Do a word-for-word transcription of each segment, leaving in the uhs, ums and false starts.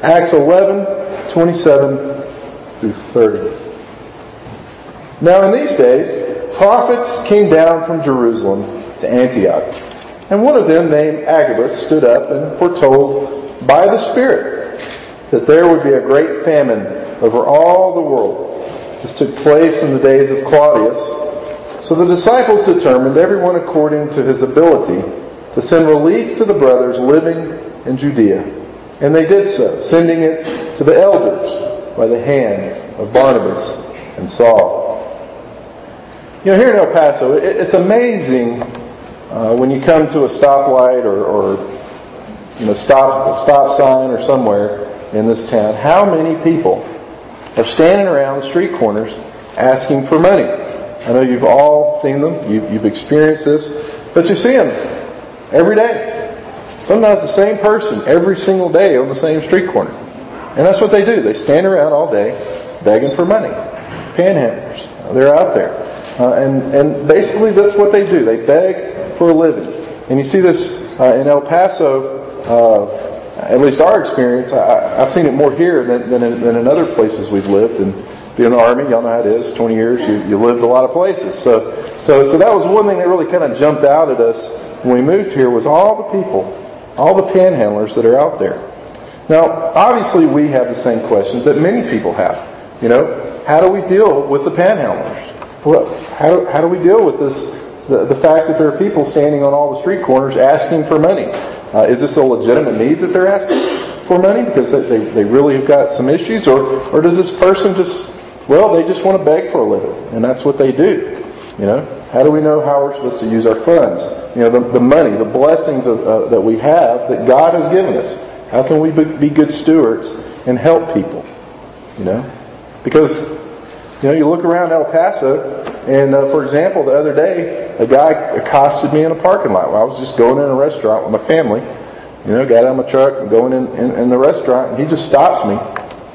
Acts eleven, twenty-seven through thirty. Now in these days, prophets came down from Jerusalem to Antioch. And one of them, named Agabus, stood up and foretold by the Spirit that there would be a great famine over all the world. This took place in the days of Claudius. So the disciples determined, everyone according to his ability, to send relief to the brothers living in Judea. And they did so, sending it to the elders by the hand of Barnabas and Saul. You know, here in El Paso, it's amazing uh, when you come to a stoplight or, or you know, stop a stop sign or somewhere in this town, how many people are standing around the street corners asking for money. I know you've all seen them, you, you've experienced this, but you see them every day. Sometimes the same person every single day on the same street corner. And that's what they do. They stand around all day begging for money. Panhandlers, they're out there. Uh, and, and basically that's what they do. They beg for a living. And you see this uh, in El Paso, uh, at least our experience. I, I've seen it more here than, than, in, than in other places we've lived. And being in the Army, y'all know how it is. twenty years, you, you lived a lot of places. So, so, so that was one thing that really kind of jumped out at us when we moved here, was all the people, all the panhandlers that are out there. Now, obviously we have the same questions that many people have. You know, how do we deal with the panhandlers? Well, how do, how do we deal with this, the, the fact that there are people standing on all the street corners asking for money? Uh, is this a legitimate need that they're asking for money because they, they really have got some issues? Or, or does this person just, well, they just want to beg for a living, and that's what they do? You know, how do we know how we're supposed to use our funds? You know, the, the money, the blessings of, uh, that we have that God has given us. How can we be, be good stewards and help people? You know, because you know, you look around El Paso, and uh, for example, the other day, a guy accosted me in a parking lot. Well, I was just going in a restaurant with my family. You know, got out of my truck and going in, in, in the restaurant, and he just stops me.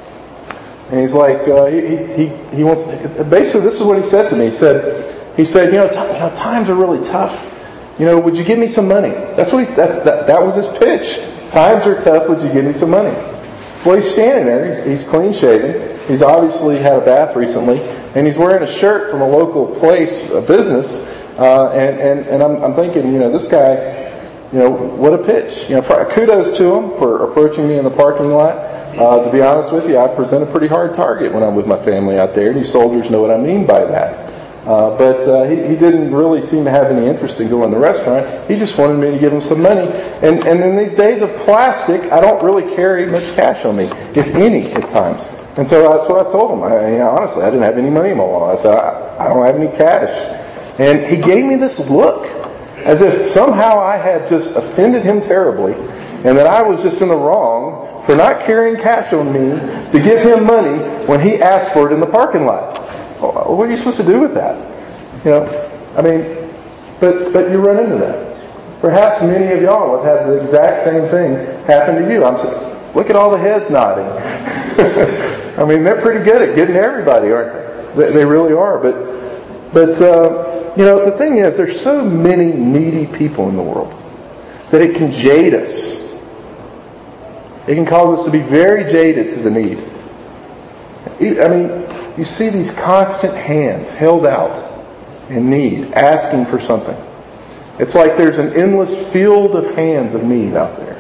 And he's like, uh, he, he he wants. Basically, this is what he said to me. He said, he said, you know, t- you know, times are really tough. You know, would you give me some money? That's what he. That's that. That was his pitch. Times are tough. Would you give me some money? Well, he's standing there. He's, he's clean shaven. He's obviously had a bath recently, and he's wearing a shirt from a local place, a business. Uh, and and and I'm, I'm thinking, you know, this guy, you know, what a pitch. You know, for, kudos to him for approaching me in the parking lot. Uh, to be honest with you, I present a pretty hard target when I'm with my family out there. And you soldiers know what I mean by that. Uh, but uh, he, he didn't really seem to have any interest in going to the restaurant. He just wanted me to give him some money. And, and in these days of plastic, I don't really carry much cash on me, if any, at times. And so that's what I told him. I, you know, honestly, I didn't have any money in my wallet. I said, I, I don't have any cash. And he gave me this look, as if somehow I had just offended him terribly, and that I was just in the wrong for not carrying cash on me to give him money when he asked for it in the parking lot. What are you supposed to do with that? You know, I mean, but but you run into that. Perhaps many of y'all have had the exact same thing happen to you. I'm saying, look at all the heads nodding. I mean, they're pretty good at getting everybody, aren't they? They, they really are. But but uh, you know, the thing is, there's so many needy people in the world that it can jade us. It can cause us to be very jaded to the need. I mean, you see these constant hands held out in need, asking for something. It's like there's an endless field of hands of need out there.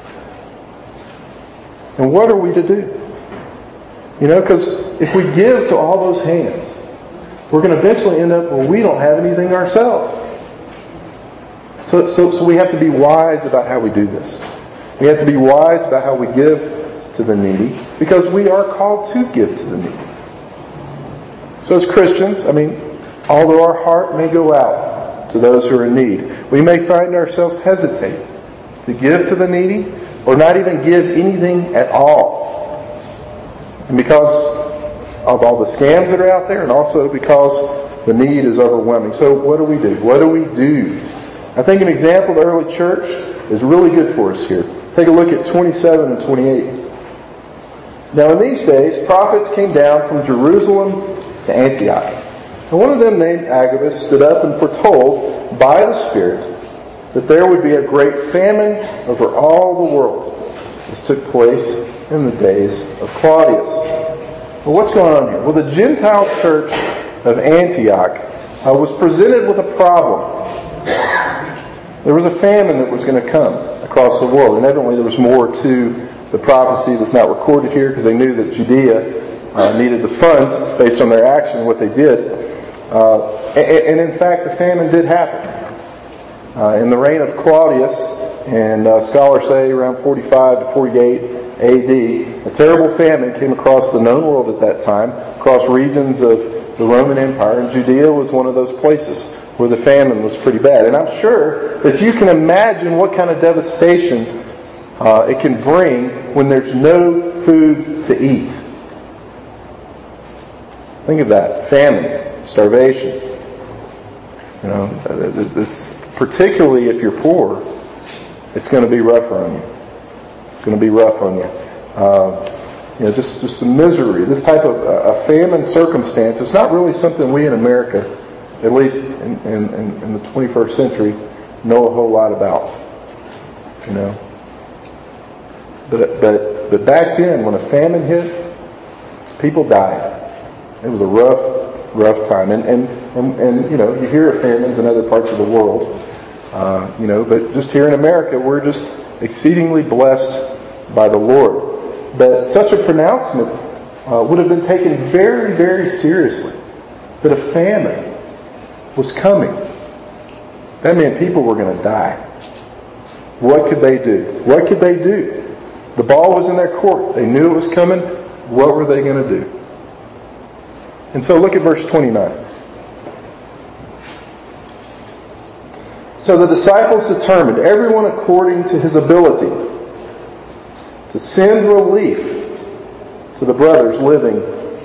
And what are we to do? You know, because if we give to all those hands, we're going to eventually end up where we don't have anything ourselves. So, so, so we have to be wise about how we do this. We have to be wise about how we give to the needy, because we are called to give to the needy. So as Christians, I mean, although our heart may go out to those who are in need, we may find ourselves hesitate to give to the needy, or not even give anything at all. And because of all the scams that are out there, and also because the need is overwhelming. So what do we do? What do we do? I think an example of the early church is really good for us here. Take a look at twenty-seven and twenty-eight. Now in these days, prophets came down from Jerusalem to Antioch. And one of them, named Agabus, stood up and foretold by the Spirit that there would be a great famine over all the world. This took place in the days of Claudius. Well, what's going on here? Well, the Gentile church of Antioch uh, was presented with a problem. There was a famine that was going to come across the world, and evidently there was more to the prophecy that's not recorded here because they knew that Judea uh, needed the funds based on their action and what they did. Uh, and, and in fact, the famine did happen. Uh, in the reign of Claudius, and uh, scholars say around forty-five to forty-eight A D, a terrible famine came across the known world at that time, across regions of the Roman Empire, and Judea was one of those places where the famine was pretty bad. And I'm sure that you can imagine what kind of devastation uh, it can bring when there's no food to eat. Think of that. Famine, starvation. You know, this, particularly if you're poor, it's going to be rough on you. It's going to be rough on you. Uh, you know, just, just the misery. This type of uh, a famine circumstance is not really something we in America, at least in, in, in the twenty-first century, know a whole lot about. You know. But but but back then, when a famine hit, people died. It was a rough, rough time. And and, and, and you know, you hear of famines in other parts of the world. Uh, you know, but just here in America, we're just exceedingly blessed by the Lord. But such a pronouncement uh, would have been taken very, very seriously. That a famine was coming. That meant people were going to die. What could they do? What could they do? The ball was in their court. They knew it was coming. What were they going to do? And so look at verse twenty-nine. So the disciples determined, everyone according to his ability, to send relief to the brothers living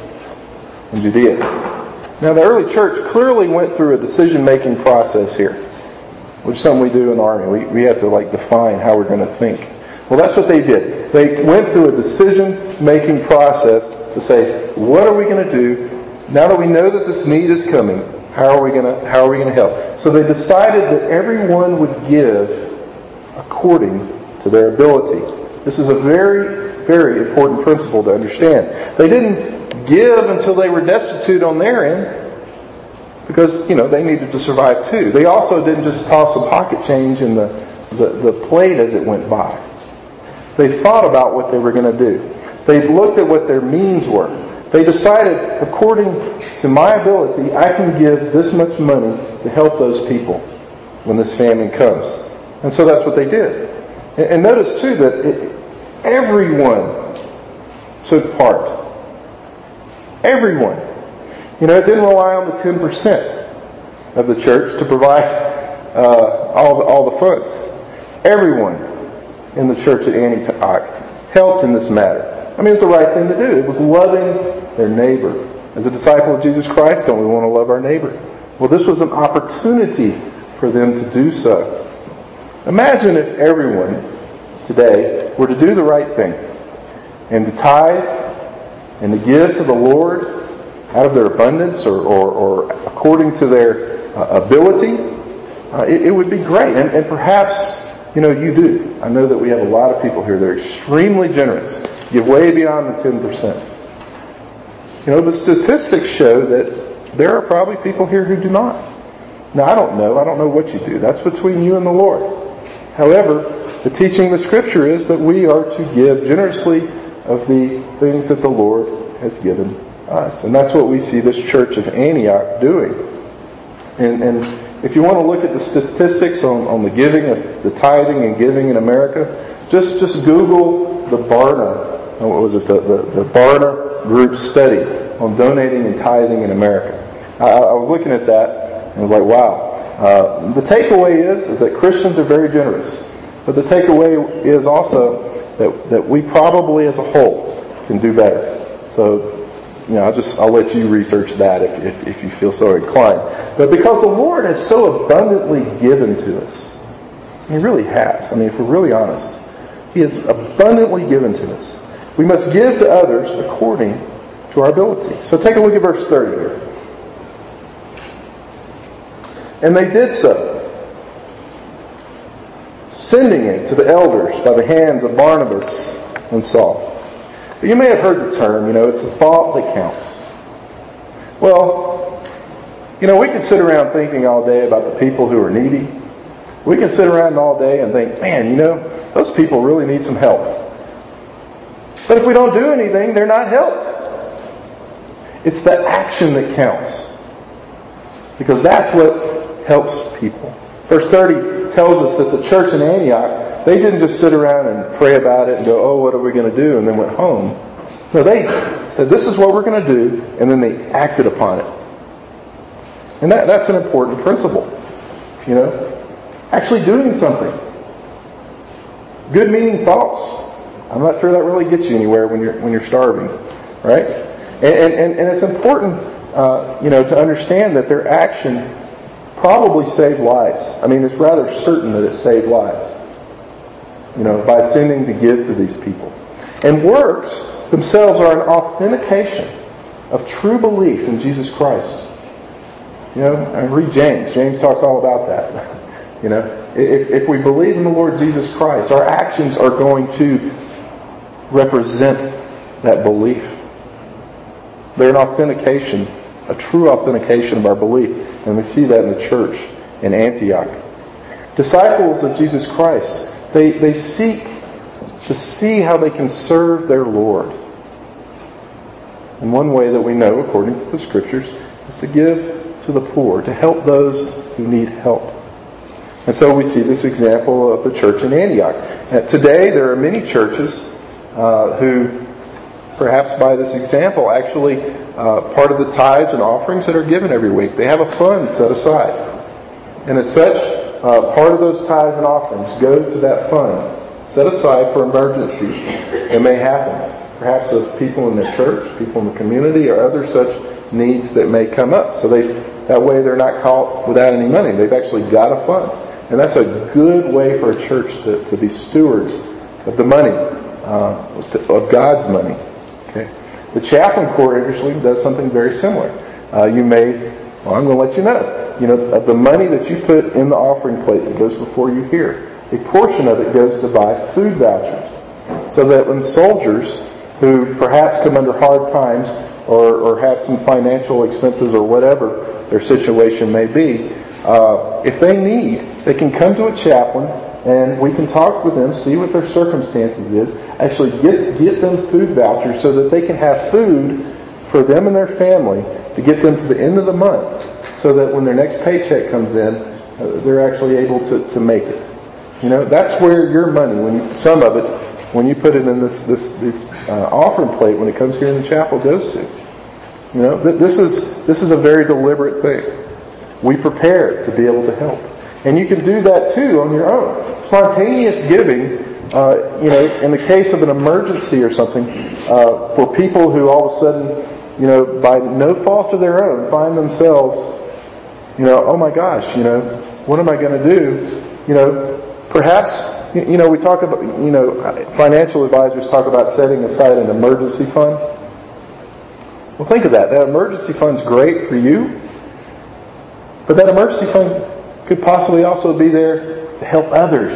in Judea. Now the early church clearly went through a decision-making process here, which is something we do in the army. We, we have to like define how we're going to think. Well, that's what they did. They went through a decision-making process to say, what are we going to do now that we know that this need is coming? How are we going to how are we going to help? So they decided that everyone would give according to their ability. This is a very, very important principle to understand. They didn't give until they were destitute on their end, because you know they needed to survive too. They also didn't just toss some pocket change in the, the, the plate as it went by. They thought about what they were going to do. They looked at what their means were. They decided, according to my ability, I can give this much money to help those people when this famine comes. And so that's what they did. And notice too that it, everyone took part. Everyone. You know, it didn't rely on the ten percent of the church to provide uh, all, the, all the funds. Everyone in the church at Antioch helped in this matter. I mean, it was the right thing to do. It was loving their neighbor. As a disciple of Jesus Christ, don't we want to love our neighbor? Well, this was an opportunity for them to do so. Imagine if everyone today were to do the right thing and to tithe and to give to the Lord out of their abundance or, or, or according to their uh, ability. Uh, it, it would be great. And, and perhaps, you know, you do. I know that we have a lot of people here that are extremely generous, give way beyond the ten percent. You know, but statistics show that there are probably people here who do not. Now, I don't know. I don't know what you do. That's between you and the Lord. However, the teaching of the Scripture is that we are to give generously of the things that the Lord has given us. And that's what we see this church of Antioch doing. And, and if you want to look at the statistics on, on the giving, of the tithing and giving in America, just, just Google the Barna, what was it, the, the, the Barna Group study on donating and tithing in America. I, I was looking at that and I was like, wow. Uh, the takeaway is, is that Christians are very generous. But the takeaway is also that, that we probably as a whole can do better. So, you know, I'll just I'll let you research that if, if, if you feel so inclined. But because the Lord has so abundantly given to us, He really has. I mean, if we're really honest, He has abundantly given to us. We must give to others according to our ability. So take a look at verse thirty here. And they did so, sending it to the elders by the hands of Barnabas and Saul. You may have heard the term, you know, it's the thought that counts. Well, you know, we can sit around thinking all day about the people who are needy. We can sit around all day and think, man, you know, those people really need some help. But if we don't do anything, they're not helped. It's the action that counts. Because that's what helps people. Verse thirty tells us that the church in Antioch, they didn't just sit around and pray about it and go, oh, what are we going to do? And then went home. No, they said, this is what we're going to do. And then they acted upon it. And that, that's an important principle. You know, actually doing something. Good meaning thoughts. I'm not sure that really gets you anywhere when you're when you're starving, right? And and, and it's important, uh, you know, to understand that their action probably saved lives. I mean, it's rather certain that it saved lives. You know, by sending to give to these people. And works themselves are an authentication of true belief in Jesus Christ. You know, I read James. James talks all about that. You know, if, if we believe in the Lord Jesus Christ, our actions are going to represent that belief. They're an authentication, a true authentication of our belief. And we see that in the church in Antioch. Disciples of Jesus Christ, they, they seek to see how they can serve their Lord. And one way that we know, according to the Scriptures, is to give to the poor, to help those who need help. And so we see this example of the church in Antioch. And today there are many churches uh, who, perhaps by this example, actually uh, part of the tithes and offerings that are given every week, they have a fund set aside. And as such, uh, part of those tithes and offerings go to that fund, set aside for emergencies that may happen. Perhaps of people in the church, people in the community, or other such needs that may come up. So they, that way they're not caught without any money. They've actually got a fund. And that's a good way for a church to, to be stewards of the money, uh, to, of God's money. Okay. The chaplain corps usually does something very similar. Uh, you may, well, I'm going to let you know, you know, of the money that you put in the offering plate that goes before you here, a portion of it goes to buy food vouchers. So that when soldiers who perhaps come under hard times or, or have some financial expenses or whatever their situation may be, uh, if they need, they can come to a chaplain and we can talk with them, see what their circumstances is, actually get, get them food vouchers so that they can have food for them and their family to get them to the end of the month so that when their next paycheck comes in, uh, they're actually able to, to make it. You know, that's where your money, when you, some of it, when you put it in this this, this uh, offering plate, when it comes here in the chapel, goes to. You know, th- this is this is a very deliberate thing. We prepare to be able to help. And you can do that too on your own. Spontaneous giving, uh, you know, in the case of an emergency or something, uh, for people who all of a sudden, you know, by no fault of their own, find themselves, you know, oh my gosh, you know, what am I going to do? You know, perhaps, you know, we talk about, you know, financial advisors talk about setting aside an emergency fund. Well, think of that. That emergency fund's great for you, but that emergency fund could possibly also be there to help others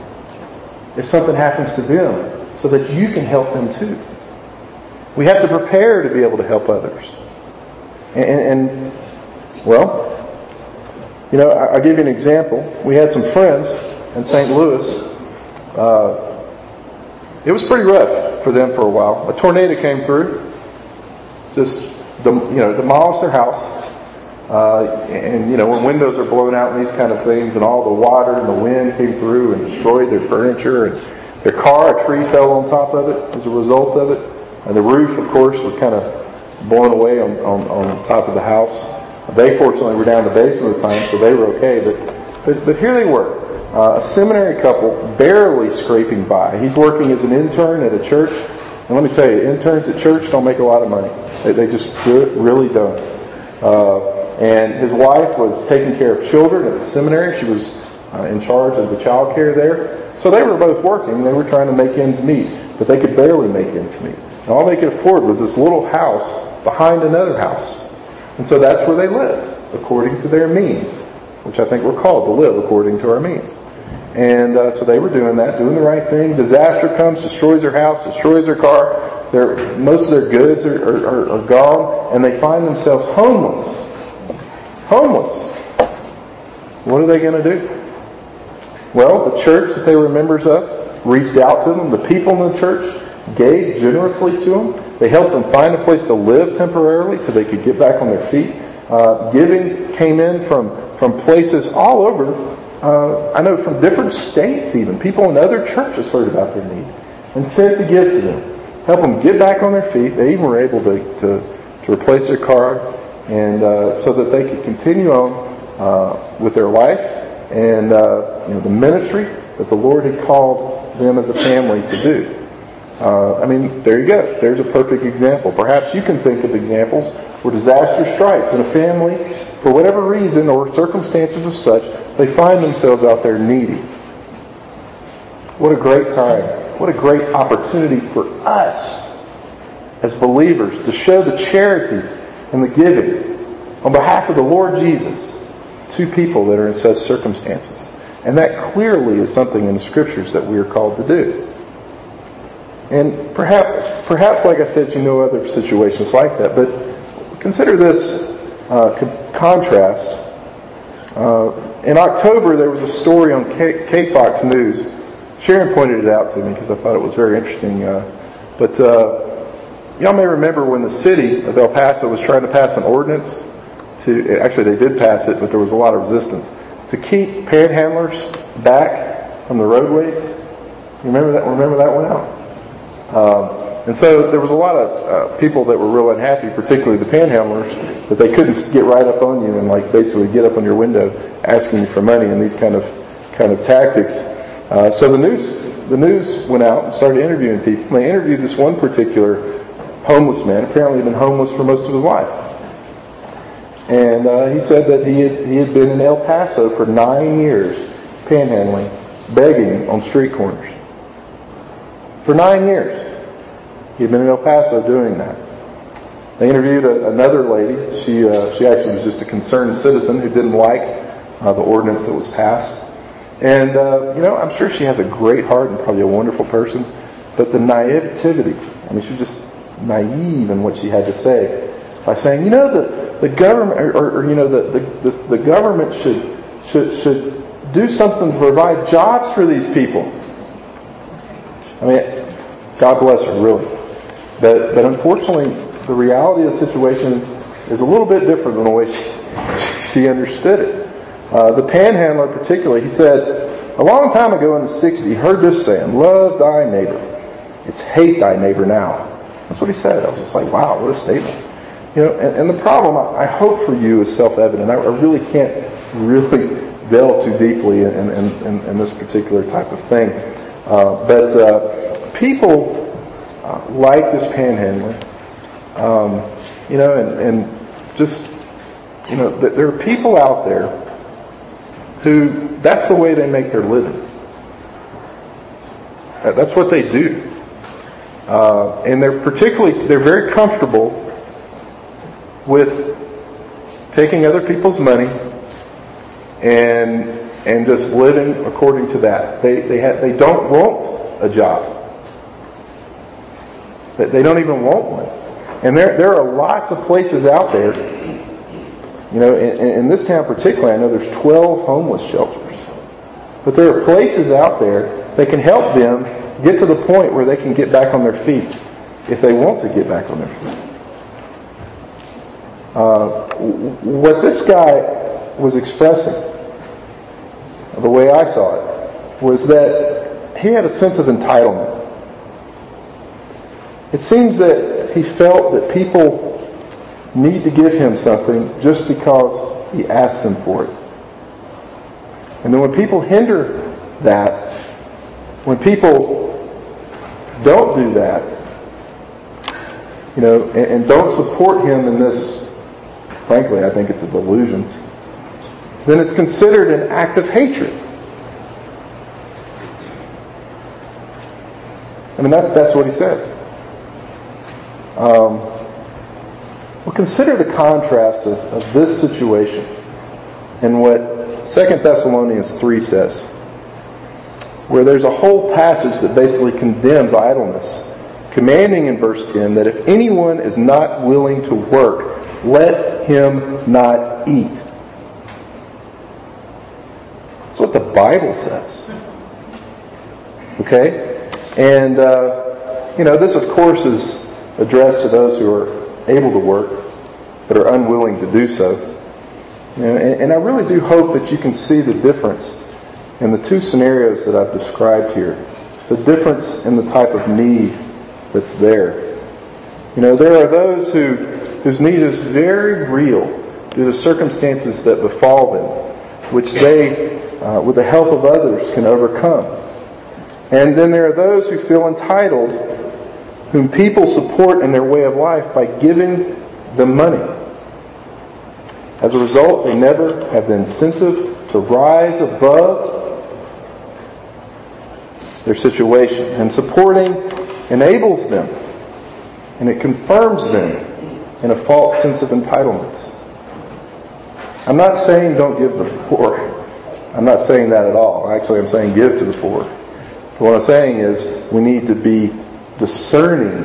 if something happens to them, so that you can help them too. We have to prepare to be able to help others. And, and, and well, you know, I'll give you an example. We had some friends in Saint Louis. Uh, it was pretty rough for them for a while. A tornado came through, just you know, demolished their house. Uh, and you know, when windows are blown out and these kind of things, and all the water and the wind came through and destroyed their furniture and their car, a tree fell on top of it as a result of it, and the roof, of course, was kind of blown away on, on, on top of the house. They fortunately were down in the basement at the time, so they were okay. But but, but here they were, uh, a seminary couple, barely scraping by. He's working as an intern at a church, and let me tell you, interns at church don't make a lot of money. They, they just really don't. Uh, And his wife was taking care of children at the seminary. She was uh, in charge of the child care there. So they were both working. They were trying to make ends meet. But they could barely make ends meet. And all they could afford was this little house behind another house. And so that's where they lived, according to their means. Which I think we're called to live according to our means. And uh, so they were doing that, doing the right thing. Disaster comes, destroys their house, destroys their car. Their, most of their goods are, are, are gone, and they find themselves homeless. Homeless. What are they going to do? Well, the church that they were members of reached out to them. The people in the church gave generously to them. They helped them find a place to live temporarily till they could get back on their feet. Uh, giving came in from, from places all over. Uh, I know from different states even. People in other churches heard about their need and sent to give to them. Help them get back on their feet. They even were able to, to, to replace their car and uh, so that they could continue on uh, with their life and uh, you know, the ministry that the Lord had called them as a family to do. Uh, I mean, there you go. There's a perfect example. Perhaps you can think of examples where disaster strikes and a family, for whatever reason or circumstances as such, they find themselves out there needy. What a great time. What a great opportunity for us as believers to show the charity and the giving on behalf of the Lord Jesus to people that are in such circumstances. And that clearly is something in the Scriptures that we are called to do. And perhaps, perhaps, like I said, you know other situations like that. But consider this uh, con- contrast. Uh, in October, there was a story on K, K Fox News. Sharon pointed it out to me because I thought it was very interesting. Uh, but uh, y'all may remember when the city of El Paso was trying to pass an ordinance to, actually they did pass it, but there was a lot of resistance, to keep panhandlers back from the roadways. You remember that? Remember that one out? Um, and so there was a lot of uh, people that were real unhappy, particularly the panhandlers, that they couldn't get right up on you and like basically get up on your window asking you for money and these kind of kind of tactics. Uh, so the news the news went out and started interviewing people. And they interviewed this one particular homeless man. Apparently he'd been homeless for most of his life. And uh, he said that he had, he had been in El Paso for nine years, panhandling, begging on street corners. For nine years. He had been in El Paso doing that. They interviewed a, another lady. She uh, she actually was just a concerned citizen who didn't like uh, the ordinance that was passed. And, uh, you know, I'm sure she has a great heart and probably a wonderful person. But the naivety, I mean, she was just naive in what she had to say. By saying, you know, the, the government, or, or, or you know, the, the, the, the government should, should, should do something to provide jobs for these people. I mean, God bless her, really. But, but unfortunately, the reality of the situation is a little bit different than the way she, she understood it. Uh, the panhandler particularly, he said, a long time ago in the sixties, he heard this saying, love thy neighbor. It's hate thy neighbor now. That's what he said. I was just like, wow, what a statement. You know, and, and the problem, I hope for you, is self-evident. I, I really can't really delve too deeply in, in, in, in this particular type of thing. Uh, but uh, people uh, like this panhandler, um, you know, and, and just, you know, th- there are people out there who, that's the way they make their living. That's what they do. Uh, and they're particularly, they're very comfortable with taking other people's money and and just living according to that. They they ha- they don't want a job. They don't even want one. And there there are lots of places out there. You know, in, in this town particularly, I know there's twelve homeless shelters. But there are places out there that can help them get to the point where they can get back on their feet if they want to get back on their feet. Uh, what this guy was expressing, the way I saw it, was that he had a sense of entitlement. It seems that he felt that people need to give him something just because he asked them for it. And then when people hinder that, when people don't do that, you know, and, and don't support him in this, frankly, I think it's a delusion, then it's considered an act of hatred. I mean, that, that's what he said. Um, well, consider the contrast of, of this situation and what Second Thessalonians three says. where there's a whole passage that basically condemns idleness, commanding in verse ten that if anyone is not willing to work, let him not eat. That's what the Bible says. Okay? And, uh, you know, this of course is addressed to those who are able to work, but are unwilling to do so. You know, and, and I really do hope that you can see the difference in the two scenarios that I've described here. The difference in the type of need that's there. You know, there are those who whose need is very real due to circumstances that befall them, which they, uh, with the help of others, can overcome. And then there are those who feel entitled, whom people support in their way of life by giving them money. As a result, they never have the incentive to rise above their situation. And supporting enables them, and it confirms them in a false sense of entitlement. I'm not saying don't give to the poor. I'm not saying that at all. Actually, I'm saying give to the poor. But what I'm saying is we need to be discerning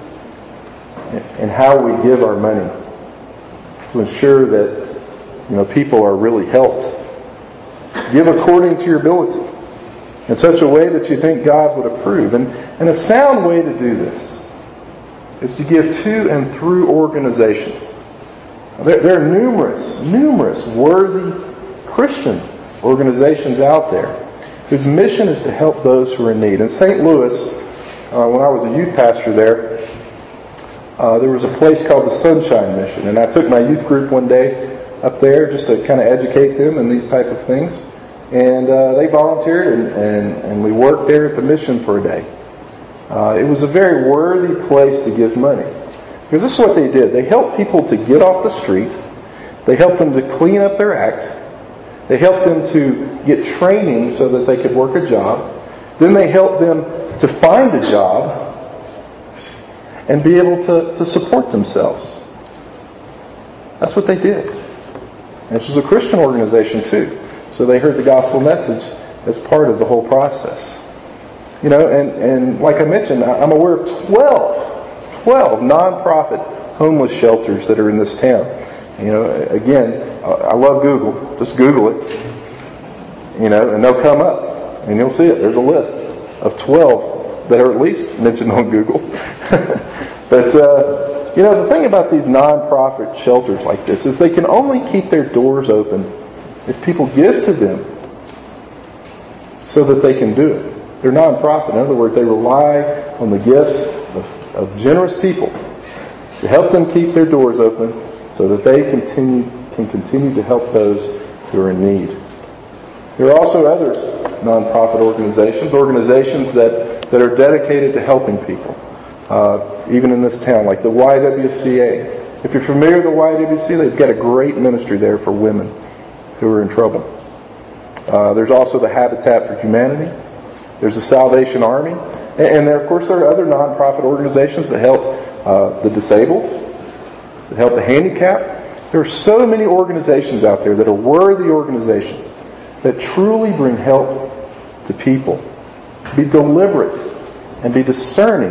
in how we give our money to ensure that, you know, people are really helped. Give according to your ability in such a way that you think God would approve. And, and a sound way to do this is to give to and through organizations. There, there are numerous, numerous worthy Christian organizations out there whose mission is to help those who are in need. In Saint Louis, uh, when I was a youth pastor there, uh, there was a place called the Sunshine Mission. And I took my youth group one day up there just to kind of educate them in these type of things. And uh, they volunteered, and, and, and we worked there at the mission for a day. Uh, it was a very worthy place to give money. Because this is what they did. They helped people to get off the street. They helped them to clean up their act. They helped them to get training so that they could work a job. Then they helped them to find a job and be able to, to support themselves. That's what they did. And this was a Christian organization too. So they heard the gospel message as part of the whole process. You know, and, and like I mentioned, I'm aware of twelve, twelve non-profit homeless shelters that are in this town. You know, again, I love Google. Just Google it. You know, and they'll come up. And you'll see it. There's a list of twelve that are at least mentioned on Google. But, uh, you know, the thing about these non-profit shelters like this is they can only keep their doors open if people give to them so that they can do it. They're non-profit. In other words, they rely on the gifts of, of generous people to help them keep their doors open so that they continue, can continue to help those who are in need. There are also other non-profit organizations, organizations that, that are dedicated to helping people, uh, even in this town, like the Y W C A. If you're familiar with the Y W C A, they've got a great ministry there for women who are in trouble. Uh, there's also the Habitat for Humanity. There's the Salvation Army. And, and there, of course, there are other non-profit organizations that help uh, the disabled, that help the handicapped. There are so many organizations out there that are worthy organizations that truly bring help to people. Be deliberate and be discerning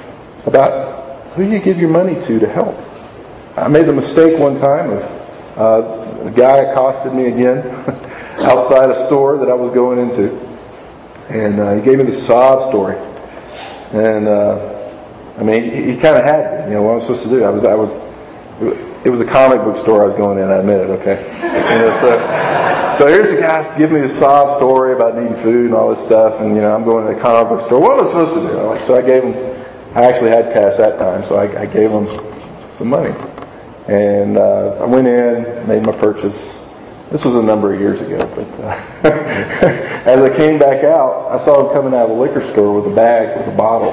about who you give your money to to help. I made the mistake one time of uh, a guy accosted me again outside a store that I was going into, and uh, he gave me this sob story. And uh, I mean, he, he kind of had me. You know what I'm supposed to do? I was, I was. It was a comic book store I was going in. I admit it. Okay. You know, so, so here's the guy giving me a sob story about needing food and all this stuff, and you know, I'm going to the comic book store. What am I supposed to do? Like, so I gave him. I actually had cash that time, so I, I gave him some money. And uh, I went in, made my purchase. This was a number of years ago, but uh, as I came back out, I saw him coming out of the liquor store with a bag with a bottle.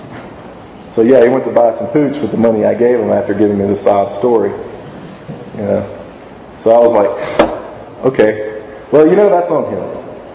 So yeah, he went to buy some pooch with the money I gave him after giving me the sob story. You know, so I was like, okay, well, you know, that's on him.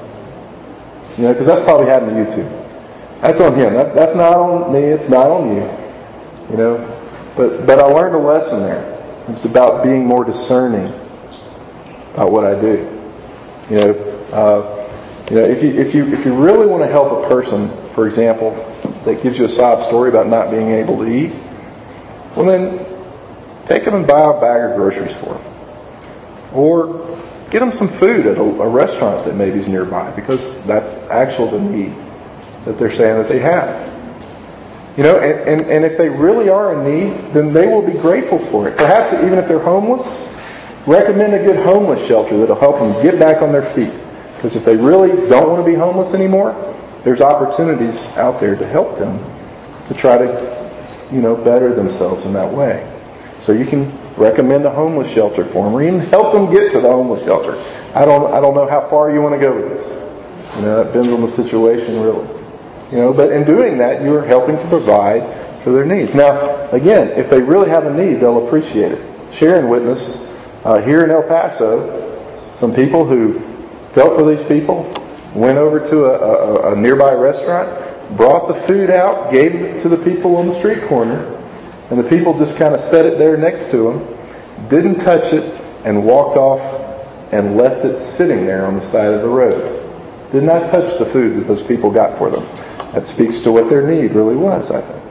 You know, because that's probably happened to you too. That's on him. That's that's not on me. It's not on you. You know, but but I learned a lesson there. It's about being more discerning about what I do. You know, uh, You know, if you if you if you really want to help a person, for example, that gives you a sob story about not being able to eat, well then take them and buy a bag of groceries for them, or get them some food at a, a restaurant that maybe is nearby, because that's actually the need that they're saying that they have. You know, and, and, and if they really are in need, then they will be grateful for it. Perhaps even if they're homeless, recommend a good homeless shelter that'll help them get back on their feet. Because if they really don't want to be homeless anymore, there's opportunities out there to help them to try to, you know, better themselves in that way. So you can recommend a homeless shelter for them, or even help them get to the homeless shelter. I don't, I don't know how far you want to go with this. You know, it depends on the situation, really. You know, but in doing that, you are helping to provide for their needs. Now, again, if they really have a need, they'll appreciate it. Sharon witnessed uh, here in El Paso some people who felt for these people, went over to a, a, a nearby restaurant, brought the food out, gave it to the people on the street corner, and the people just kind of set it there next to them, didn't touch it, and walked off and left it sitting there on the side of the road. Did not touch the food that those people got for them. That speaks to what their need really was, I think.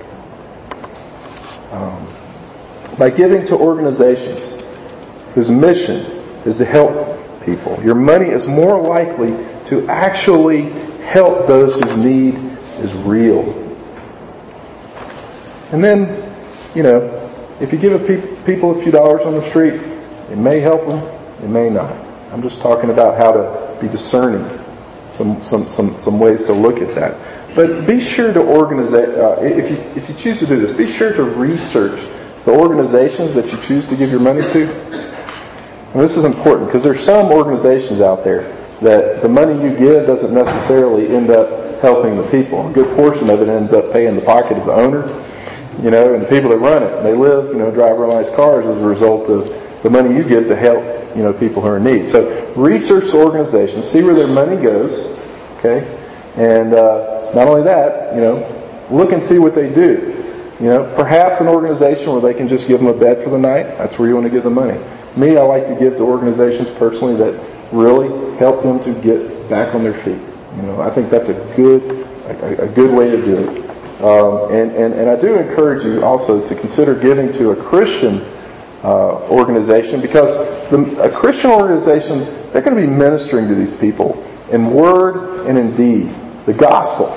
Um, by giving to organizations whose mission is to help people, your money is more likely to actually help those whose need is real. And then, you know, if you give a pe- people a few dollars on the street, it may help them, it may not. I'm just talking about how to be discerning, some some some, some ways to look at that. But be sure to organize, uh, if you if you choose to do this, be sure to research the organizations that you choose to give your money to. And this is important because there's some organizations out there that the money you give doesn't necessarily end up helping the people. A good portion of it ends up paying the pocket of the owner, you know, and the people that run it. They live, you know, drive real nice cars as a result of the money you give to help, you know, people who are in need. So research the organizations, see where their money goes, okay, and uh, not only that, you know, look and see what they do. You know, perhaps an organization where they can just give them a bed for the night, that's where you want to give the money. Me, I like to give to organizations personally that really help them to get back on their feet. You know, I think that's a good a, a good way to do it. Um, and, and, and I do encourage you also to consider giving to a Christian uh, organization, because the, a Christian organization, they're going to be ministering to these people in word and in deed. The gospel.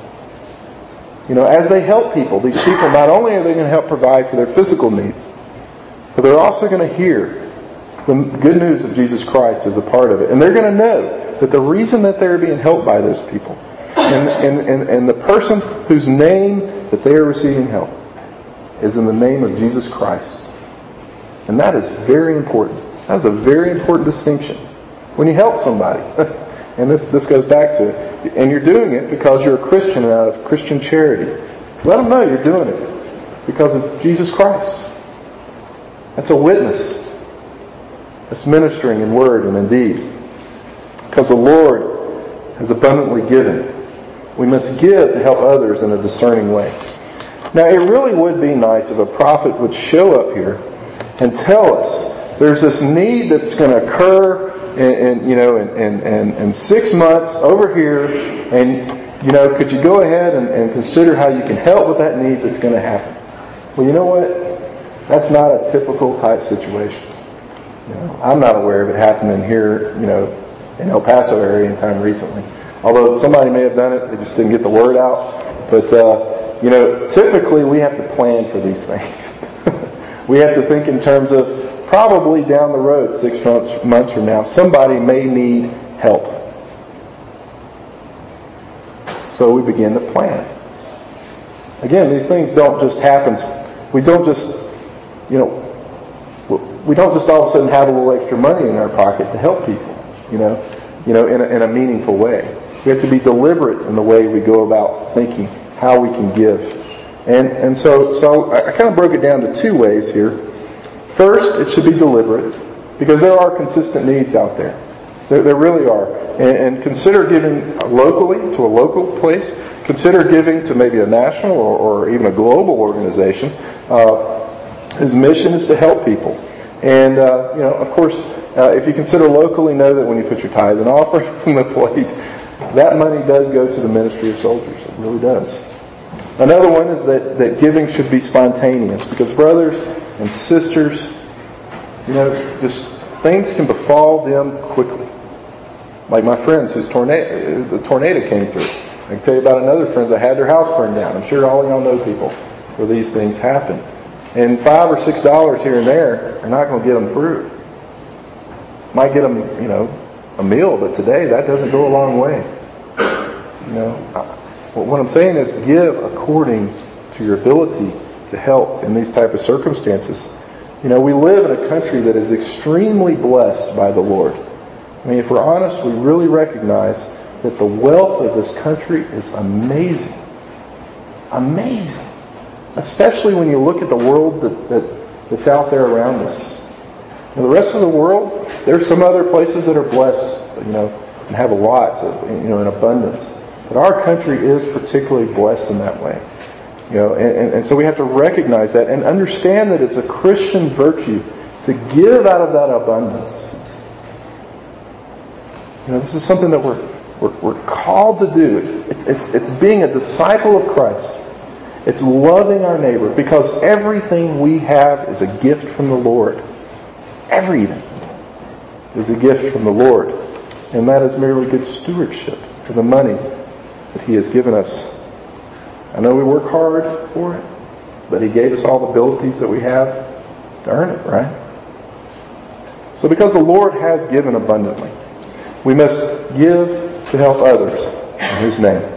You know, as they help people, these people, not only are they going to help provide for their physical needs, but they're also going to hear the good news of Jesus Christ as a part of it. And they're going to know that the reason that they're being helped by those people, and, and, and, and the person whose name that they are receiving help, is in the name of Jesus Christ. And that is very important. That is a very important distinction. When you help somebody, and this, this goes back to it, and you're doing it because you're a Christian and out of Christian charity, let them know you're doing it because of Jesus Christ. That's a witness. That's ministering in word and in deed. Because the Lord has abundantly given. We must give to help others in a discerning way. Now, it really would be nice if a prophet would show up here and tell us there's this need that's going to occur in, in you know in, in, in, in six months over here, and you know, could you go ahead and, and consider how you can help with that need that's going to happen? Well, you know what? That's not a typical type situation. You know, I'm not aware of it happening here, you know, in El Paso area anytime recently. Although somebody may have done it, they just didn't get the word out. But uh, you know, typically we have to plan for these things. We have to think in terms of probably down the road, six months, months from now, somebody may need help. So we begin to plan. Again, these things don't just happen. We don't just, you know, we don't just all of a sudden have a little extra money in our pocket to help people, you know, you know, in a, in a meaningful way. We have to be deliberate in the way we go about thinking how we can give. And and so so I kind of broke it down to two ways here. First, it should be deliberate, because there are consistent needs out there. There, there really are. And, and consider giving locally to a local place. Consider giving to maybe a national or, or even a global organization uh, whose mission is to help people. And, uh, you know, of course, uh, if you consider locally, know that when you put your tithe and offering on the plate, that money does go to the ministry of soldiers. It really does. Another one is that, that giving should be spontaneous, because brothers and sisters, you know, just things can befall them quickly. Like my friends whose tornado, the tornado came through. I can tell you about another friends that had their house burned down. I'm sure all of y'all know people where these things happen. And five or six dollars here and there are not going to get them through. Might get them, you know, a meal, but today that doesn't go a long way. You know, what I'm saying is give according to your ability to help in these type of circumstances. You know, we live in a country that is extremely blessed by the Lord. I mean, if we're honest, we really recognize that the wealth of this country is amazing. Amazing. Especially when you look at the world that, that, that's out there around us. And the rest of the world, there's some other places that are blessed, you know, and have lots of, you know, in abundance. But our country is particularly blessed in that way. You know, and, and, and so we have to recognize that and understand that it's a Christian virtue to give out of that abundance. You know, this is something that we're we're, we're called to do. It's, it's it's being a disciple of Christ. It's loving our neighbor, because everything we have is a gift from the Lord. Everything is a gift from the Lord, and that is merely good stewardship for the money that He has given us. I know we work hard for it, but He gave us all the abilities that we have to earn it, right? So because the Lord has given abundantly, we must give to help others in His name.